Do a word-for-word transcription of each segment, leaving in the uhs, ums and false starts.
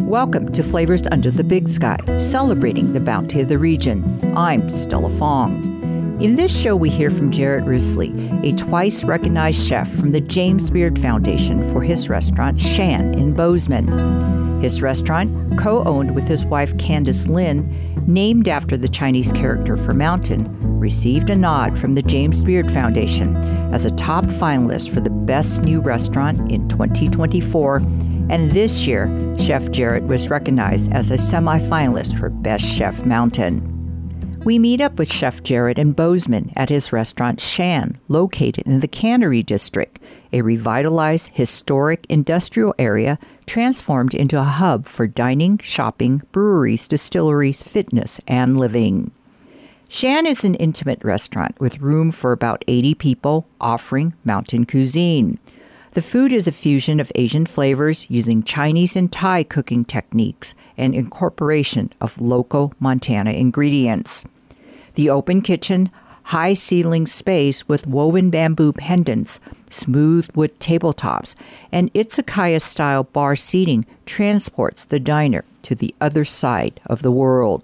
Welcome to Flavors Under the Big Sky, celebrating the bounty of the region. I'm Stella Fong. In this show, we hear from Jarrett Risley, a twice-recognized chef from the James Beard Foundation for his restaurant Shan in Bozeman. His restaurant, co-owned with his wife Candice Lin, named after the Chinese character for mountain, received a nod from the James Beard Foundation as a top finalist for the Best New Restaurant in twenty twenty-four, and this year, Chef Jarrett was recognized as a semifinalist for Best Chef Mountain. We meet up with Chef Jarrett in Bozeman at his restaurant Shan, located in the Cannery District, a revitalized historic industrial area transformed into a hub for dining, shopping, breweries, distilleries, fitness, and living. Shan is an intimate restaurant with room for about eighty people, offering mountain cuisine. The food is a fusion of Asian flavors using Chinese and Thai cooking techniques and incorporation of local Montana ingredients. The open kitchen, high ceiling space with woven bamboo pendants, smooth wood tabletops, and izakaya-style bar seating transports the diner to the other side of the world.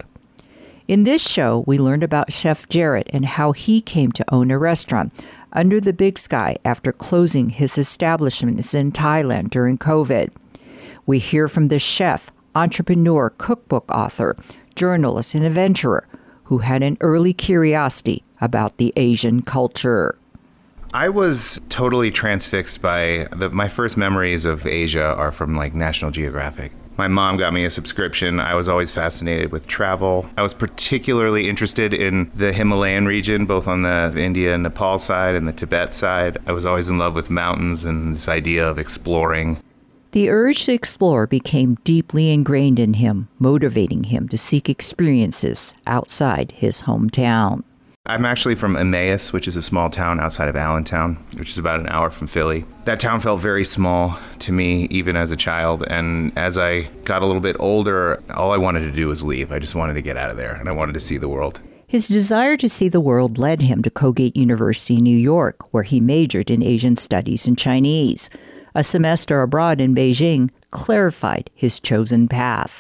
In this show, we learned about Chef Jarrett and how he came to own a restaurant under the big sky after closing his establishments in Thailand during COVID. We hear from the chef, entrepreneur, cookbook author, journalist, and adventurer who had an early curiosity about the Asian culture. I was totally transfixed by the, my first memories of Asia are from like National Geographic. My mom got me a subscription. I was always fascinated with travel. I was particularly interested in the Himalayan region, both on the India and Nepal side and the Tibet side. I was always in love with mountains and this idea of exploring. The urge to explore became deeply ingrained in him, motivating him to seek experiences outside his hometown. I'm actually from Emmaus, which is a small town outside of Allentown, which is about an hour from Philly. That town felt very small to me, even as a child. And as I got a little bit older, all I wanted to do was leave. I just wanted to get out of there, and I wanted to see the world. His desire to see the world led him to Colgate University in New York, where he majored in Asian Studies and Chinese. A semester abroad in Beijing clarified his chosen path.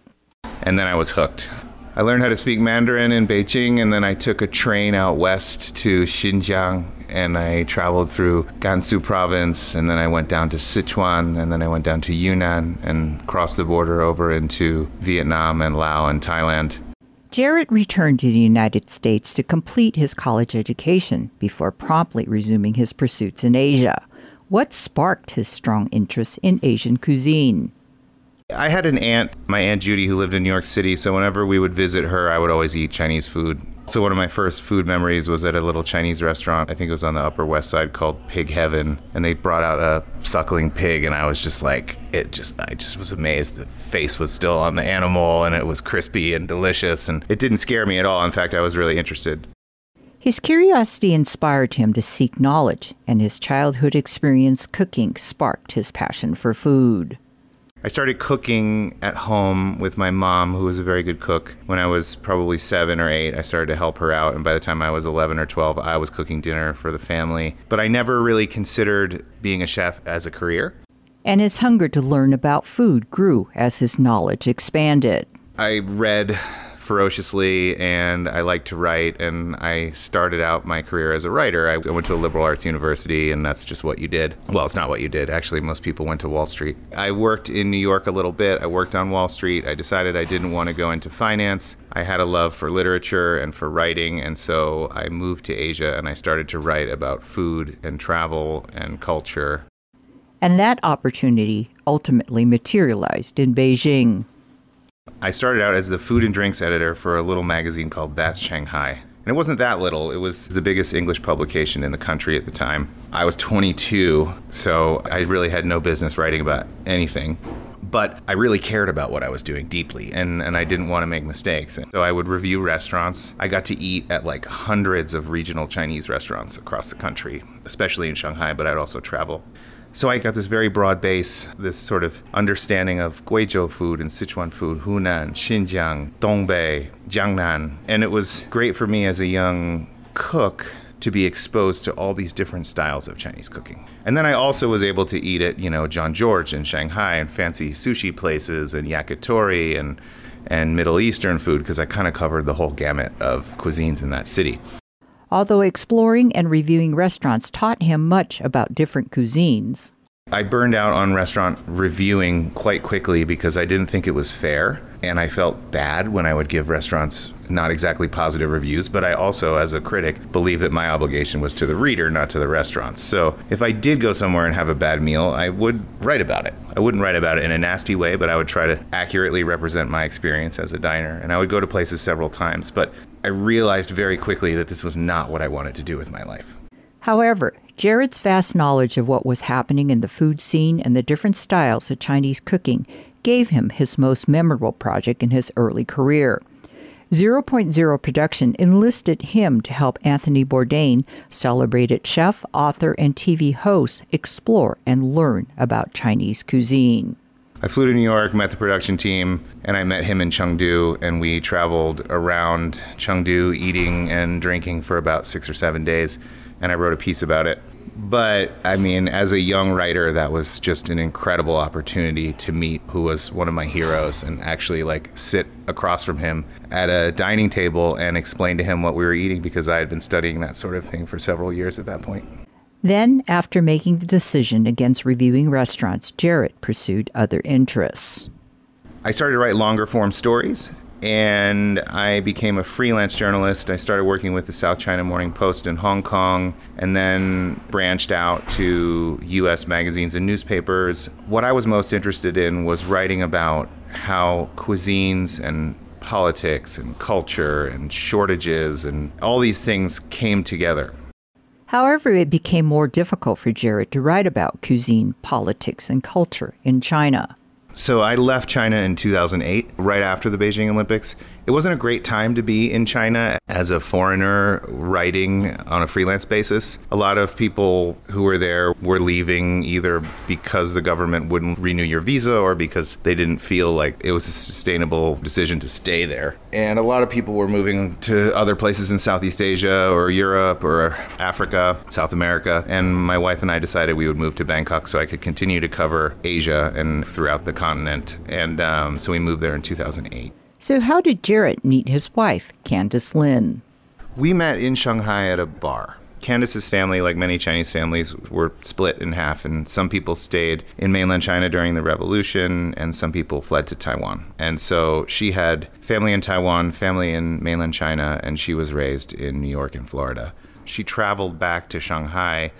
And then I was hooked. I learned how to speak Mandarin in Beijing, and then I took a train out west to Xinjiang, and I traveled through Gansu province, and then I went down to Sichuan, and then I went down to Yunnan and crossed the border over into Vietnam and Laos and Thailand. Jarrett returned to the United States to complete his college education before promptly resuming his pursuits in Asia. What sparked his strong interest in Asian cuisine? I had an aunt, my Aunt Judy, who lived in New York City, so whenever we would visit her, I would always eat Chinese food. So one of my first food memories was at a little Chinese restaurant, I think it was on the Upper West Side, called Pig Heaven, and they brought out a suckling pig, and I was just like, it just, I just was amazed. The face was still on the animal, and it was crispy and delicious, and it didn't scare me at all. In fact, I was really interested. His curiosity inspired him to seek knowledge, and his childhood experience cooking sparked his passion for food. I started cooking at home with my mom, who was a very good cook. When I was probably seven or eight, I started to help her out, and by the time I was eleven or twelve, I was cooking dinner for the family. But I never really considered being a chef as a career. And his hunger to learn about food grew as his knowledge expanded. I read ferociously, and I like to write, and I started out my career as a writer. I went to a liberal arts university, and that's just what you did. Well, it's not what you did. Actually, most people went to Wall Street. I worked in New York a little bit. I worked on Wall Street. I decided I didn't want to go into finance. I had a love for literature and for writing, and so I moved to Asia, and I started to write about food and travel and culture. And that opportunity ultimately materialized in Beijing. I started out as the food and drinks editor for a little magazine called That's Shanghai. And it wasn't that little. It was the biggest English publication in the country at the time. I was twenty-two, so I really had no business writing about anything. But I really cared about what I was doing deeply, and, and I didn't want to make mistakes. And so I would review restaurants. I got to eat at like hundreds of regional Chinese restaurants across the country, especially in Shanghai, but I'd also travel. So I got this very broad base, this sort of understanding of Guizhou food and Sichuan food, Hunan, Xinjiang, Dongbei, Jiangnan. And it was great for me as a young cook to be exposed to all these different styles of Chinese cooking. And then I also was able to eat at, you know, John George in Shanghai and fancy sushi places and yakitori and and Middle Eastern food, because I kind of covered the whole gamut of cuisines in that city. Although exploring and reviewing restaurants taught him much about different cuisines, I burned out on restaurant reviewing quite quickly because I didn't think it was fair, and I felt bad when I would give restaurants not exactly positive reviews, but I also, as a critic, believed that my obligation was to the reader, not to the restaurants. So if I did go somewhere and have a bad meal, I would write about it. I wouldn't write about it in a nasty way, but I would try to accurately represent my experience as a diner, and I would go to places several times, but I realized very quickly that this was not what I wanted to do with my life. However, Jared's vast knowledge of what was happening in the food scene and the different styles of Chinese cooking gave him his most memorable project in his early career. Zero Point Zero Production enlisted him to help Anthony Bourdain, celebrated chef, author, and T V host, explore and learn about Chinese cuisine. I flew to New York, met the production team, and I met him in Chengdu, and we traveled around Chengdu eating and drinking for about six or seven days, and I wrote a piece about it. But, I mean, as a young writer, that was just an incredible opportunity to meet who was one of my heroes and actually, like, sit across from him at a dining table and explain to him what we were eating, because I had been studying that sort of thing for several years at that point. Then, after making the decision against reviewing restaurants, Jared pursued other interests. I started to write longer form stories, and I became a freelance journalist. I started working with the South China Morning Post in Hong Kong, and then branched out to U S magazines and newspapers. What I was most interested in was writing about how cuisines and politics and culture and shortages and all these things came together. However, it became more difficult for Jared to write about cuisine, politics, and culture in China. So I left China in two thousand eight, right after the Beijing Olympics. It wasn't a great time to be in China as a foreigner writing on a freelance basis. A lot of people who were there were leaving either because the government wouldn't renew your visa or because they didn't feel like it was a sustainable decision to stay there. And a lot of people were moving to other places in Southeast Asia or Europe or Africa, South America. And my wife and I decided we would move to Bangkok so I could continue to cover Asia and throughout the continent. And um, so we moved there in two thousand eight. So how did Jared meet his wife, Candice Lin? We met in Shanghai at a bar. Candice's family, like many Chinese families, were split in half, and some people stayed in mainland China during the revolution, and some people fled to Taiwan. And so she had family in Taiwan, family in mainland China, and she was raised in New York and Florida. She traveled back to Shanghai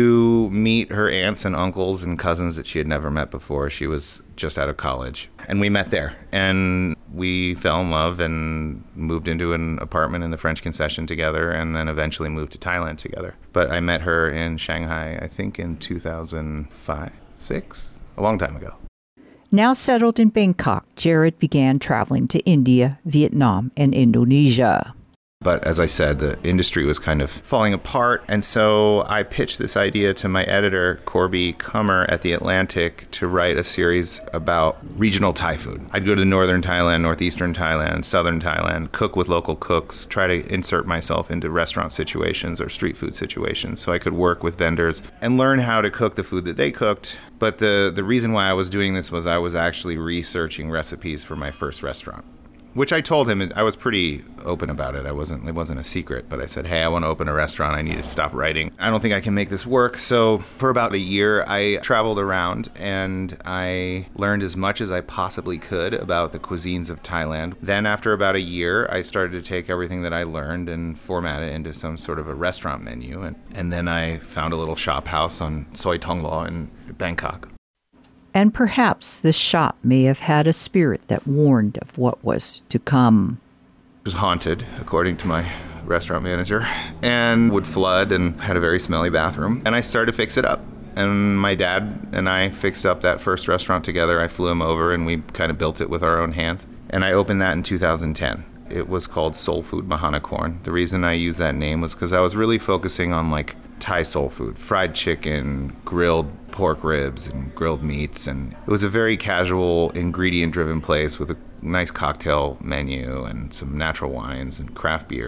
to meet her aunts and uncles and cousins that she had never met before. She was just out of college. And we met there. And we fell in love and moved into an apartment in the French Concession together, and then eventually moved to Thailand together. But I met her in Shanghai, I think in two thousand five, six, a long time ago. Now settled in Bangkok, Jared began traveling to India, Vietnam, and Indonesia. But as I said, the industry was kind of falling apart. And so I pitched this idea to my editor, Corby Kummer at The Atlantic, to write a series about regional Thai food. I'd go to northern Thailand, northeastern Thailand, southern Thailand, cook with local cooks, try to insert myself into restaurant situations or street food situations so I could work with vendors and learn how to cook the food that they cooked. But the, the reason why I was doing this was I was actually researching recipes for my first restaurant, which I told him. I was pretty open about it. I wasn't, it wasn't a secret, but I said, hey, I want to open a restaurant. I need to stop writing. I don't think I can make this work. So for about a year, I traveled around and I learned as much as I possibly could about the cuisines of Thailand. Then after about a year, I started to take everything that I learned and format it into some sort of a restaurant menu. And, and then I found a little shop house on Soi Thong Lo in Bangkok. And perhaps this shop may have had a spirit that warned of what was to come. It was haunted, according to my restaurant manager, and would flood and had a very smelly bathroom. And I started to fix it up. And my dad and I fixed up that first restaurant together. I flew him over and we kind of built it with our own hands. And I opened that in two thousand ten. It was called Soul Food Mahanakorn. The reason I used that name was because I was really focusing on like Thai soul food, fried chicken, grilled pork ribs, and grilled meats. And it was a very casual, ingredient-driven place with a nice cocktail menu and some natural wines and craft beers.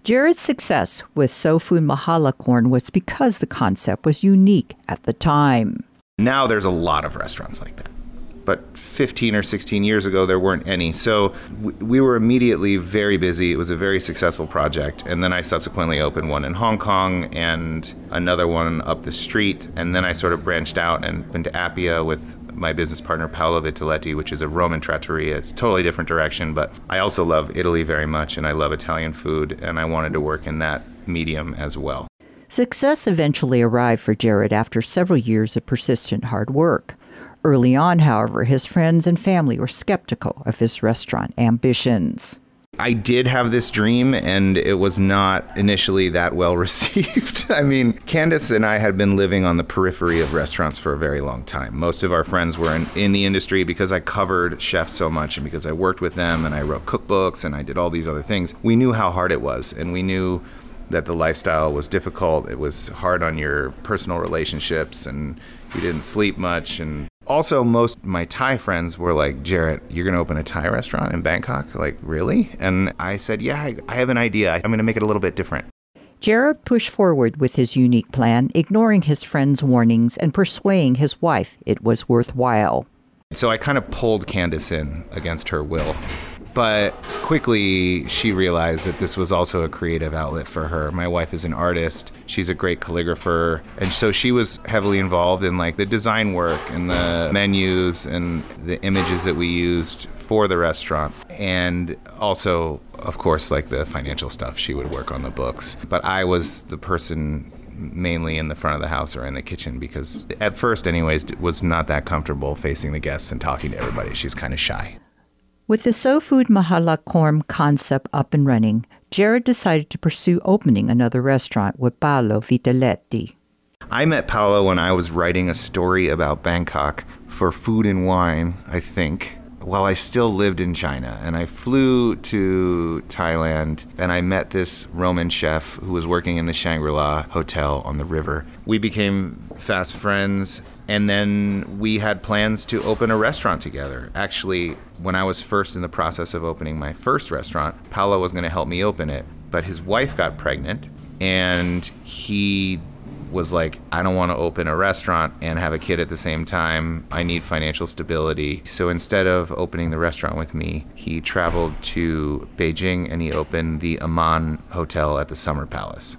Jared's success with Sofood Mahala Corn was because the concept was unique at the time. Now there's a lot of restaurants like that. But fifteen or sixteen years ago, there weren't any. So we were immediately very busy. It was a very successful project. And then I subsequently opened one in Hong Kong and another one up the street. And then I sort of branched out and went to Appia with my business partner, Paolo Vitaletti, which is a Roman trattoria. It's a totally different direction. But I also love Italy very much, and I love Italian food. And I wanted to work in that medium as well. Success eventually arrived for Jared after several years of persistent hard work. Early on, however, his friends and family were skeptical of his restaurant ambitions. I did have this dream, and it was not initially that well received. I mean, Candace and I had been living on the periphery of restaurants for a very long time. Most of our friends were in, in the industry because I covered chefs so much and because I worked with them and I wrote cookbooks and I did all these other things. We knew how hard it was, and we knew that the lifestyle was difficult. It was hard on your personal relationships, and you didn't sleep much. And also, most of my Thai friends were like, Jarrett, you're going to open a Thai restaurant in Bangkok? Like, really? And I said, yeah, I, I have an idea. I'm going to make it a little bit different. Jared pushed forward with his unique plan, ignoring his friends' warnings and persuading his wife it was worthwhile. So I kind of pulled Candace in against her will. But quickly, she realized that this was also a creative outlet for her. My wife is an artist. She's a great calligrapher. And so she was heavily involved in like the design work and the menus and the images that we used for the restaurant. And also, of course, like the financial stuff. She would work on the books. But I was the person mainly in the front of the house or in the kitchen because at first, anyways, was not that comfortable facing the guests and talking to everybody. She's kind of shy. With the Sofood Mahala Corn concept up and running, Jared decided to pursue opening another restaurant with Paolo Vitaletti. I met Paolo when I was writing a story about Bangkok for Food and Wine, I think, while I still lived in China. And I flew to Thailand and I met this Roman chef who was working in the Shangri-La Hotel on the river. We became fast friends. And then we had plans to open a restaurant together. Actually, when I was first in the process of opening my first restaurant, Paolo was going to help me open it. But his wife got pregnant, and he was like, I don't want to open a restaurant and have a kid at the same time. I need financial stability. So instead of opening the restaurant with me, he traveled to Beijing and he opened the Aman Hotel at the Summer Palace.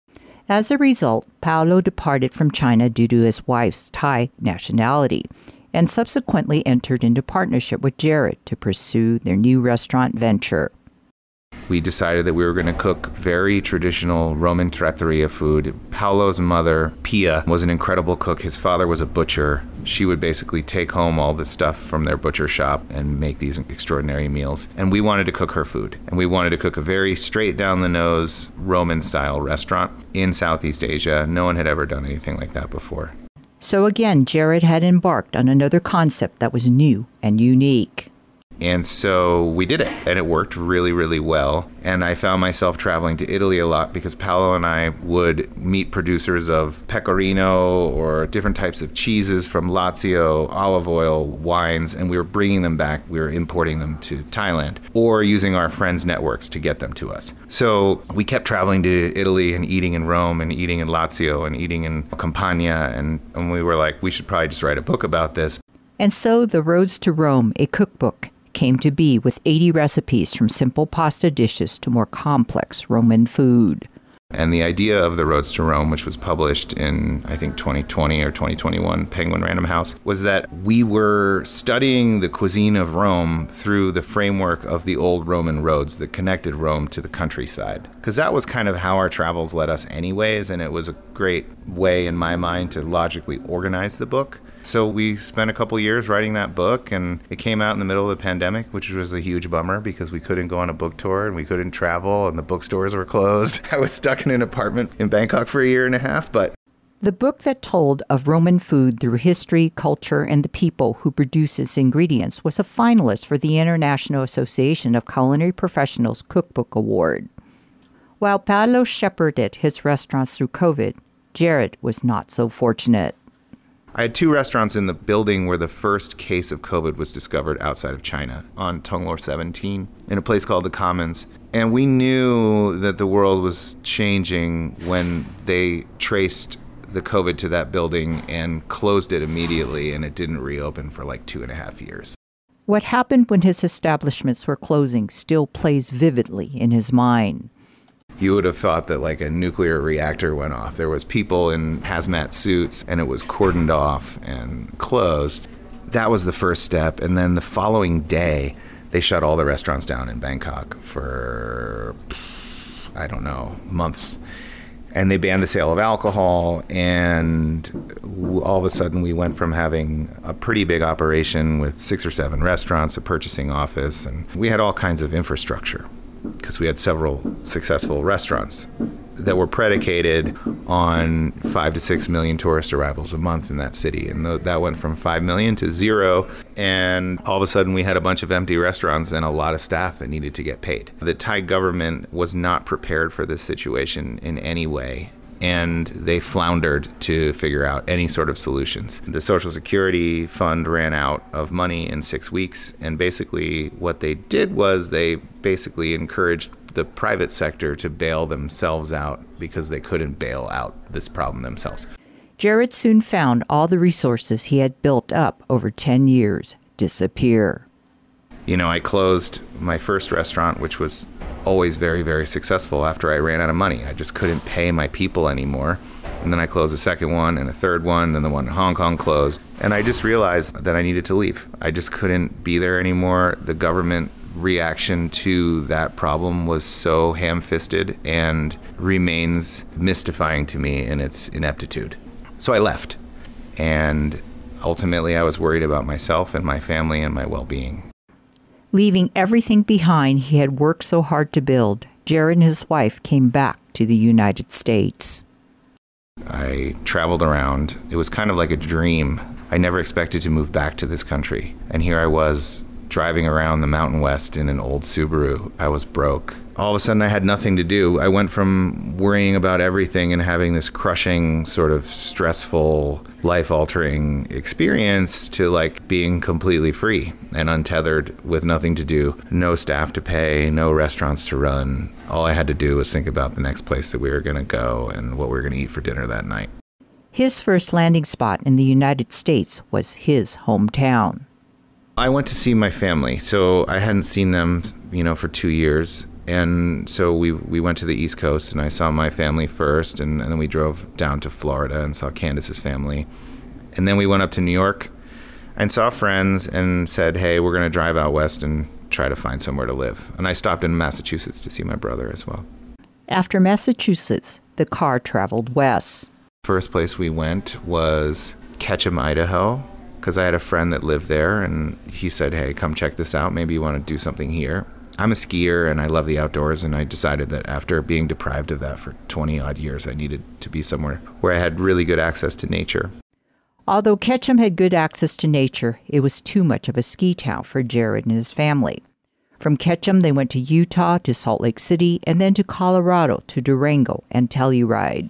As a result, Paolo departed from China due to his wife's Thai nationality and subsequently entered into partnership with Jared to pursue their new restaurant venture. We decided that we were going to cook very traditional Roman trattoria food. Paolo's mother, Pia, was an incredible cook. His father was a butcher. She would basically take home all the stuff from their butcher shop and make these extraordinary meals. And we wanted to cook her food. And we wanted to cook a very straight down the nose Roman-style restaurant in Southeast Asia. No one had ever done anything like that before. So again, Jared had embarked on another concept that was new and unique. And so we did it, and it worked really, really well. And I found myself traveling to Italy a lot because Paolo and I would meet producers of pecorino or different types of cheeses from Lazio, olive oil, wines, and we were bringing them back. We were importing them to Thailand or using our friends' networks to get them to us. So we kept traveling to Italy and eating in Rome and eating in Lazio and eating in Campania. And, and we were like, we should probably just write a book about this. And so The Roads to Rome, a cookbook, came to be with eighty recipes from simple pasta dishes to more complex Roman food. And the idea of The Roads to Rome, which was published in, I think, twenty twenty or twenty twenty-one, Penguin Random House, was that we were studying the cuisine of Rome through the framework of the old Roman roads that connected Rome to the countryside. Because that was kind of how our travels led us anyways, and it was a great way, in my mind, to logically organize the book. So we spent a couple years writing that book, and it came out in the middle of the pandemic, which was a huge bummer because we couldn't go on a book tour and we couldn't travel and the bookstores were closed. I was stuck in an apartment in Bangkok for a year and a half, but... The book that told of Roman food through history, culture, and the people who produce its ingredients was a finalist for the International Association of Culinary Professionals Cookbook Award. While Paolo shepherded his restaurants through COVID, Jared was not so fortunate. I had two restaurants in the building where the first case of COVID was discovered outside of China on Tonglor seventeen in a place called The Commons. And we knew that the world was changing when they traced the COVID to that building and closed it immediately, and it didn't reopen for like two and a half years. What happened when his establishments were closing still plays vividly in his mind. You would have thought that like a nuclear reactor went off. There was people in hazmat suits, and it was cordoned off and closed. That was the first step. And then the following day, they shut all the restaurants down in Bangkok for, I don't know, months. And they banned the sale of alcohol, and all of a sudden we went from having a pretty big operation with six or seven restaurants, a purchasing office, and we had all kinds of infrastructure because we had several successful restaurants that were predicated on five to six million tourist arrivals a month in that city. And th- that went from five million to zero. And all of a sudden we had a bunch of empty restaurants and a lot of staff that needed to get paid. The Thai government was not prepared for this situation in any way. And they floundered to figure out any sort of solutions. The Social Security Fund ran out of money in six weeks. And basically what they did was they basically encouraged the private sector to bail themselves out because they couldn't bail out this problem themselves. Jared soon found all the resources he had built up over ten years disappear. You know, I closed my first restaurant, which was always very, very successful after I ran out of money. I just couldn't pay my people anymore. And then I closed a second one and a third one, then the one in Hong Kong closed. And I just realized that I needed to leave. I just couldn't be there anymore. The government reaction to that problem was so ham-fisted and remains mystifying to me in its ineptitude. So I left. And ultimately I was worried about myself and my family and my well-being. Leaving everything behind he had worked so hard to build, Jared and his wife came back to the United States. I traveled around. It was kind of like a dream. I never expected to move back to this country. And here I was, driving around the Mountain West in an old Subaru. I was broke. All of a sudden I had nothing to do. I went from worrying about everything and having this crushing, sort of stressful, life-altering experience to like being completely free and untethered with nothing to do, no staff to pay, no restaurants to run. All I had to do was think about the next place that we were going to go and what we were going to eat for dinner that night. His first landing spot in the United States was his hometown. I went to see my family. So I hadn't seen them, you know, for two years. And so we we went to the East Coast, and I saw my family first, and, and then we drove down to Florida and saw Candace's family. And then we went up to New York and saw friends and said, hey, we're going to drive out west and try to find somewhere to live. And I stopped in Massachusetts to see my brother as well. After Massachusetts, the car traveled west. First place we went was Ketchum, Idaho, because I had a friend that lived there, and he said, hey, come check this out. Maybe you want to do something here. I'm a skier and I love the outdoors, and I decided that after being deprived of that for twenty odd years, I needed to be somewhere where I had really good access to nature. Although Ketchum had good access to nature, it was too much of a ski town for Jared and his family. From Ketchum, they went to Utah, to Salt Lake City, and then to Colorado, to Durango and Telluride.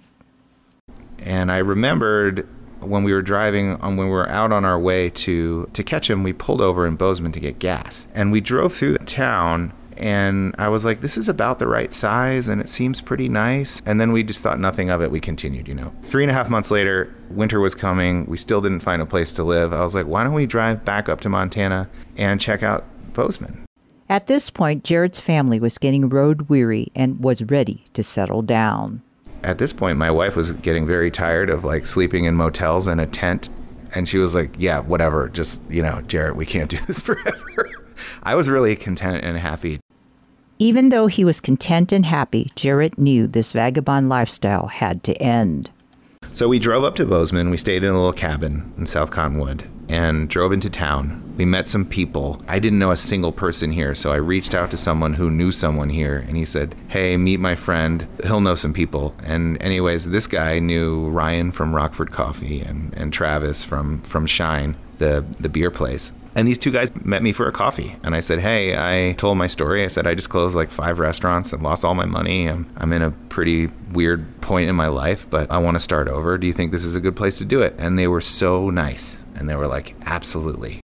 And I remembered when we were driving, on when we were out on our way to, to Ketchum, we pulled over in Bozeman to get gas. And we drove through the town, and I was like, this is about the right size, and it seems pretty nice. And then we just thought nothing of it. We continued, you know. Three and a half months later, winter was coming. We still didn't find a place to live. I was like, why don't we drive back up to Montana and check out Bozeman? At this point, Jared's family was getting road weary and was ready to settle down. At this point, my wife was getting very tired of like sleeping in motels and a tent. And she was like, yeah, whatever. Just, you know, Jared, we can't do this forever. I was really content and happy. Even though he was content and happy, Jared knew this vagabond lifestyle had to end. So we drove up to Bozeman. We stayed in a little cabin in South Cottonwood and drove into town. We met some people. I didn't know a single person here, so I reached out to someone who knew someone here, and he said, hey, meet my friend. He'll know some people. And anyways, this guy knew Ryan from Rockford Coffee and, and Travis from, from Shine, the, the beer place. And these two guys met me for a coffee. And I said, hey, I told my story. I said, I just closed like five restaurants and lost all my money. I'm, I'm in a pretty weird point in my life, but I want to start over. Do you think this is a good place to do it? And they were so nice. And they were like, absolutely.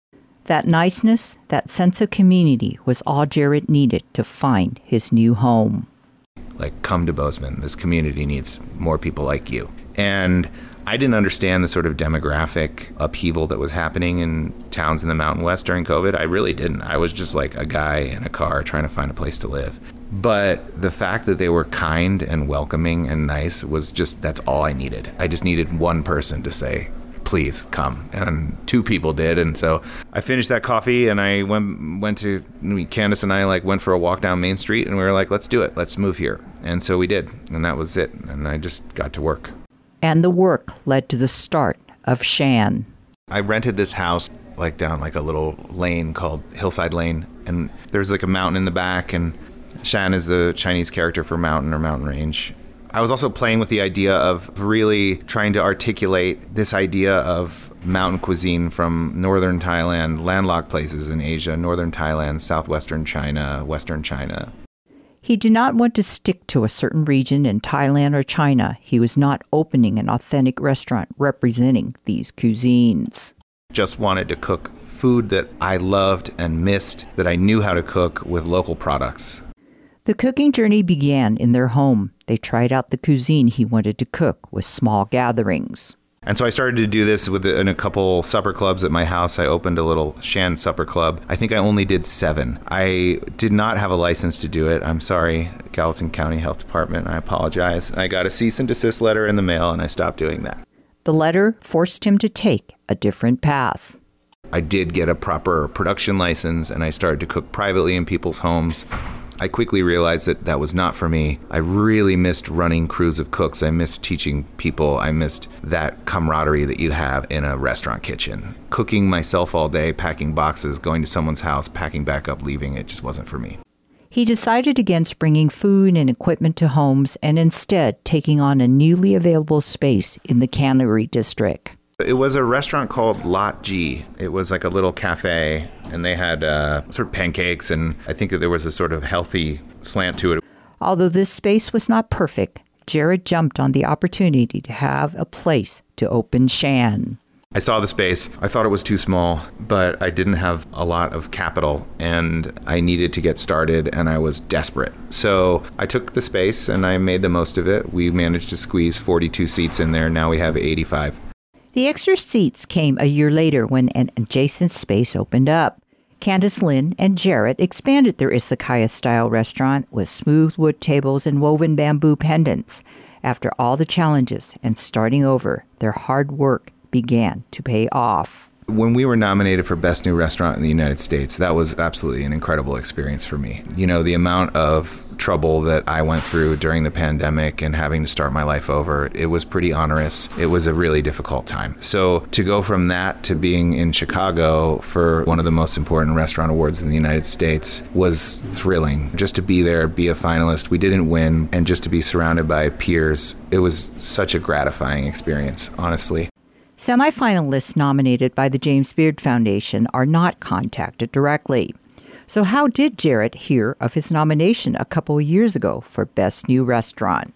That niceness, that sense of community was all Jarrett needed to find his new home. Like, come to Bozeman. This community needs more people like you. And I didn't understand the sort of demographic upheaval that was happening in towns in the Mountain West during COVID. I really didn't. I was just like a guy in a car trying to find a place to live. But the fact that they were kind and welcoming and nice was just, that's all I needed. I just needed one person to say, please come. And two people did. And so I finished that coffee and I went went to, Candace and I like went for a walk down Main Street and we were like, let's do it. Let's move here. And so we did. And that was it. And I just got to work. And the work led to the start of Shan. I rented this house like down like a little lane called Hillside Lane. And there's like a mountain in the back. And Shan is the Chinese character for mountain or mountain range. I was also playing with the idea of really trying to articulate this idea of mountain cuisine from northern Thailand, landlocked places in Asia, northern Thailand, southwestern China, western China. He did not want to stick to a certain region in Thailand or China. He was not opening an authentic restaurant representing these cuisines. Just wanted to cook food that I loved and missed, that I knew how to cook with local products. The cooking journey began in their home. They tried out the cuisine he wanted to cook with small gatherings. And so I started to do this with in a couple supper clubs at my house. I opened a little Shan supper club. I think I only did seven. I did not have a license to do it. I'm sorry, Gallatin County Health Department. I apologize. I got a cease and desist letter in the mail and I stopped doing that. The letter forced him to take a different path. I did get a proper production license and I started to cook privately in people's homes. I quickly realized that that was not for me. I really missed running crews of cooks. I missed teaching people. I missed that camaraderie that you have in a restaurant kitchen. Cooking myself all day, packing boxes, going to someone's house, packing back up, leaving, it just wasn't for me. He decided against bringing food and equipment to homes and instead taking on a newly available space in the Cannery District. It was a restaurant called Lot G. It was like a little cafe, and they had uh, sort of pancakes, and I think that there was a sort of healthy slant to it. Although this space was not perfect, Jarrett jumped on the opportunity to have a place to open Shan. I saw the space. I thought it was too small, but I didn't have a lot of capital, and I needed to get started, and I was desperate. So I took the space, and I made the most of it. We managed to squeeze forty-two seats in there. Now we have eighty-five. The extra seats came a year later when an adjacent space opened up. Candace Lynn and Jarrett expanded their izakaya-style restaurant with smooth wood tables and woven bamboo pendants. After all the challenges and starting over, their hard work began to pay off. When we were nominated for Best New Restaurant in the United States, that was absolutely an incredible experience for me. You know, the amount of trouble that I went through during the pandemic and having to start my life over, it was pretty onerous. It was a really difficult time. So to go from that to being in Chicago for one of the most important restaurant awards in the United States was thrilling. Just to be there, be a finalist. We didn't win, and just to be surrounded by peers, it was such a gratifying experience, honestly. Semifinalists nominated by the James Beard Foundation are not contacted directly. So how did Jarrett hear of his nomination a couple of years ago for Best New Restaurant?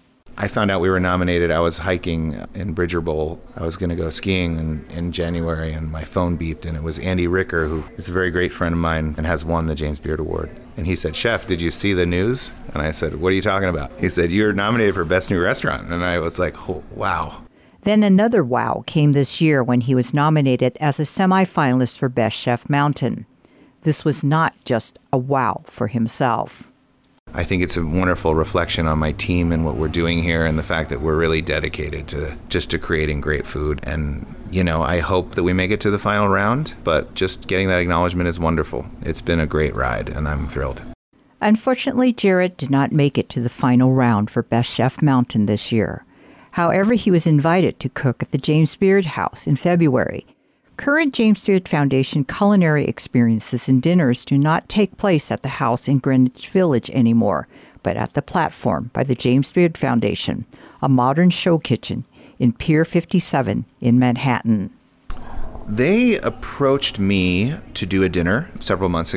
I found out we were nominated. I was hiking in Bridger Bowl. I was going to go skiing in, in January, and my phone beeped, and it was Andy Ricker, who is a very great friend of mine and has won the James Beard Award. And he said, "Chef, did you see the news?" And I said, "What are you talking about?" He said, "You're nominated for Best New Restaurant." And I was like, oh, wow. Then another wow came this year when he was nominated as a semifinalist for Best Chef Mountain. This was not just a wow for himself. I think it's a wonderful reflection on my team and what we're doing here, and the fact that we're really dedicated to just to creating great food. And, you know, I hope that we make it to the final round, but just getting that acknowledgement is wonderful. It's been a great ride, and I'm thrilled. Unfortunately, Jarrett did not make it to the final round for Best Chef Mountain this year. However, he was invited to cook at the James Beard House in February. Current James Beard Foundation culinary experiences and dinners do not take place at the house in Greenwich Village anymore, but at the platform by the James Beard Foundation, a modern show kitchen in Pier fifty-seven in Manhattan. They approached me to do a dinner several months ago.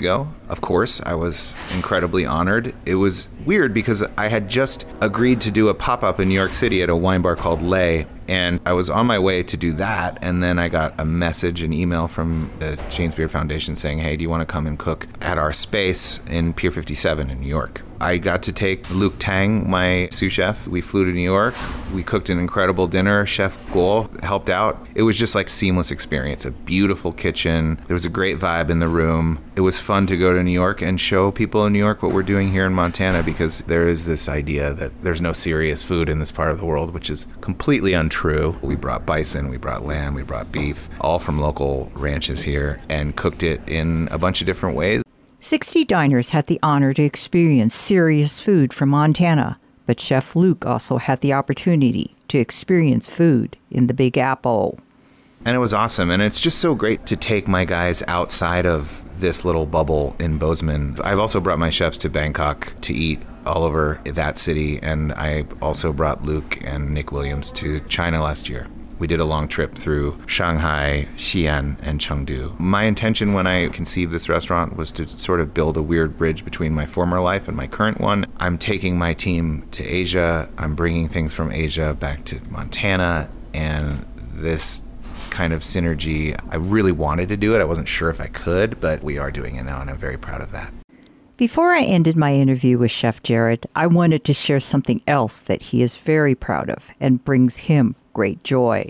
Of course, I was incredibly honored. It was weird because I had just agreed to do a pop-up in New York City at a wine bar called Lay, and I was on my way to do that, and then I got a message, an email from the James Beard Foundation saying, hey, do you want to come and cook at our space in Pier fifty-seven in New York? I got to take Luke Tang, my sous chef. We flew to New York. We cooked an incredible dinner. Chef Guo helped out. It was just like seamless experience, a beautiful kitchen. There was a great vibe in the room. It was fun to go to New York and show people in New York what we're doing here in Montana, because there is this idea that there's no serious food in this part of the world, which is completely untrue. We brought bison, we brought lamb, we brought beef, all from local ranches here, and cooked it in a bunch of different ways. sixty diners had the honor to experience serious food from Montana, but Chef Luke also had the opportunity to experience food in the Big Apple. And it was awesome, and it's just so great to take my guys outside of this little bubble in Bozeman. I've also brought my chefs to Bangkok to eat all over that city, and I also brought Luke and Nick Williams to China last year. We did a long trip through Shanghai, Xi'an, and Chengdu. My intention when I conceived this restaurant was to sort of build a weird bridge between my former life and my current one. I'm taking my team to Asia. I'm bringing things from Asia back to Montana, and this kind of synergy, I really wanted to do it. I wasn't sure if I could, but we are doing it now, and I'm very proud of that. Before I ended my interview with Chef Jared, I wanted to share something else that he is very proud of and brings him great joy.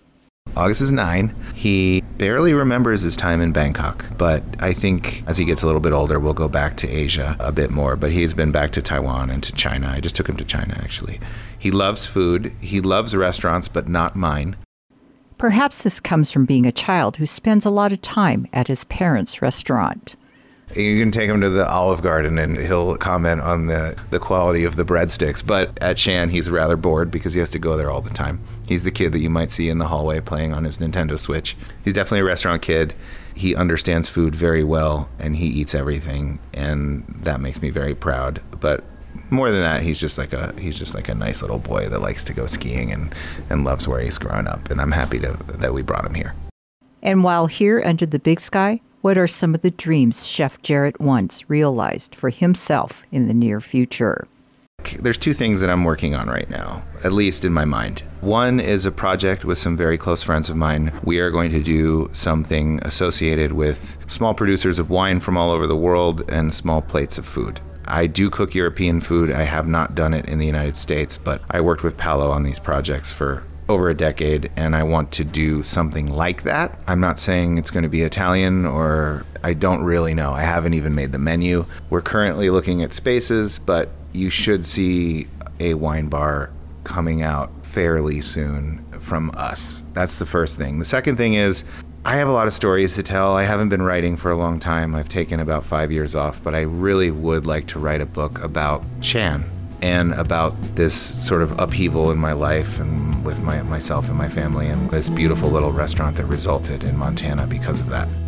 August is nine. He barely remembers his time in Bangkok, but I think as he gets a little bit older, we'll go back to Asia a bit more. But he's been back to Taiwan and to China. I just took him to China, actually. He loves food. He loves restaurants, but not mine. Perhaps this comes from being a child who spends a lot of time at his parents' restaurant. You can take him to the Olive Garden and he'll comment on the, the quality of the breadsticks. But at Shan, he's rather bored because he has to go there all the time. He's the kid that you might see in the hallway playing on his Nintendo Switch. He's definitely a restaurant kid. He understands food very well, and he eats everything, and that makes me very proud. But more than that, he's just like a he's just like a nice little boy that likes to go skiing and, and loves where he's grown up. And I'm happy to, that we brought him here. And while here under the big sky, what are some of the dreams Chef Jarrett once realized for himself in the near future? There's two things that I'm working on right now, at least in my mind. One is a project with some very close friends of mine. We are going to do something associated with small producers of wine from all over the world and small plates of food. I do cook European food. I have not done it in the United States, but I worked with Paolo on these projects for over a decade, and I want to do something like that. I'm not saying it's going to be Italian, or I don't really know. I haven't even made the menu. We're currently looking at spaces, but you should see a wine bar coming out fairly soon from us. That's the first thing. The second thing is, I have a lot of stories to tell. I haven't been writing for a long time. I've taken about five years off, but I really would like to write a book about Shan and about this sort of upheaval in my life and with my myself and my family and this beautiful little restaurant that resulted in Montana because of that.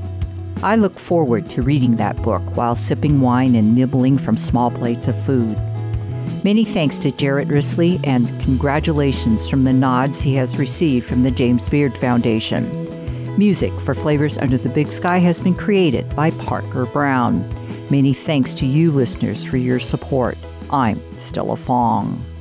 I look forward to reading that book while sipping wine and nibbling from small plates of food. Many thanks to Jarrett Risley, and congratulations from the nods he has received from the James Beard Foundation. Music for Flavors Under the Big Sky has been created by Parker Brown. Many thanks to you listeners for your support. I'm Stella Fong.